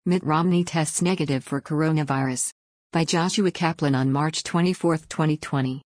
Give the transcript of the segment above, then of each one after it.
Mitt Romney tests negative for coronavirus. By Joshua Kaplan on March 24, 2020.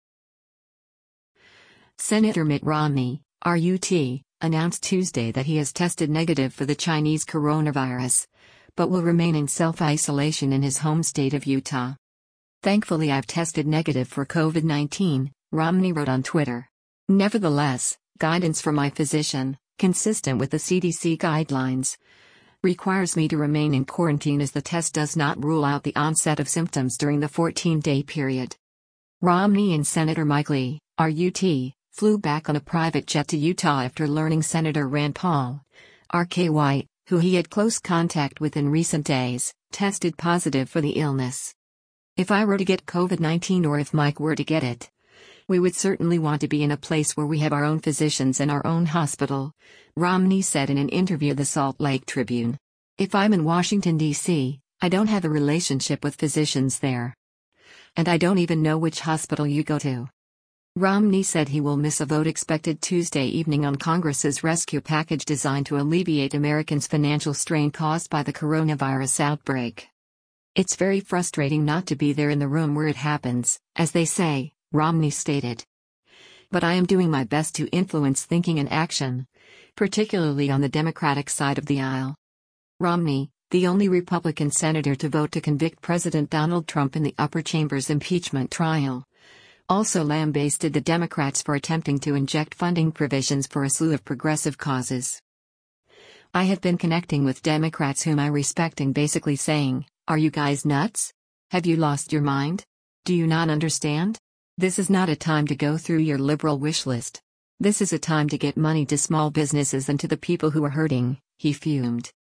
Senator Mitt Romney, RUT, announced Tuesday that he has tested negative for the Chinese coronavirus, but will remain in self-isolation in his home state of Utah. "Thankfully, I've tested negative for COVID-19, Romney wrote on Twitter. Nevertheless, guidance from my physician, consistent with the CDC guidelines, requires me to remain in quarantine as the test does not rule out the onset of symptoms during the 14-day period." Romney and Senator Mike Lee, RUT, flew back on a private jet to Utah after learning Senator Rand Paul, RKY, who he had close contact with in recent days, tested positive for the illness. "If I were to get COVID-19 or if Mike were to get it, we would certainly want to be in a place where we have our own physicians and our own hospital," Romney said in an interview with the Salt Lake Tribune. "If I'm in Washington, D.C., I don't have a relationship with physicians there. And I don't even know which hospital you go to." Romney said he will miss a vote expected Tuesday evening on Congress's rescue package designed to alleviate Americans' financial strain caused by the coronavirus outbreak. "It's very frustrating not to be there in the room where it happens, as they say," Romney stated. "But I am doing my best to influence thinking and action, particularly on the Democratic side of the aisle." Romney, the only Republican senator to vote to convict President Donald Trump in the upper chamber's impeachment trial, also lambasted the Democrats for attempting to inject funding provisions for a slew of progressive causes. "I have been connecting with Democrats whom I respect and basically saying, 'Are you guys nuts? Have you lost your mind? Do you not understand? This is not a time to go through your liberal wish list. This is a time to get money to small businesses and to the people who are hurting," he fumed.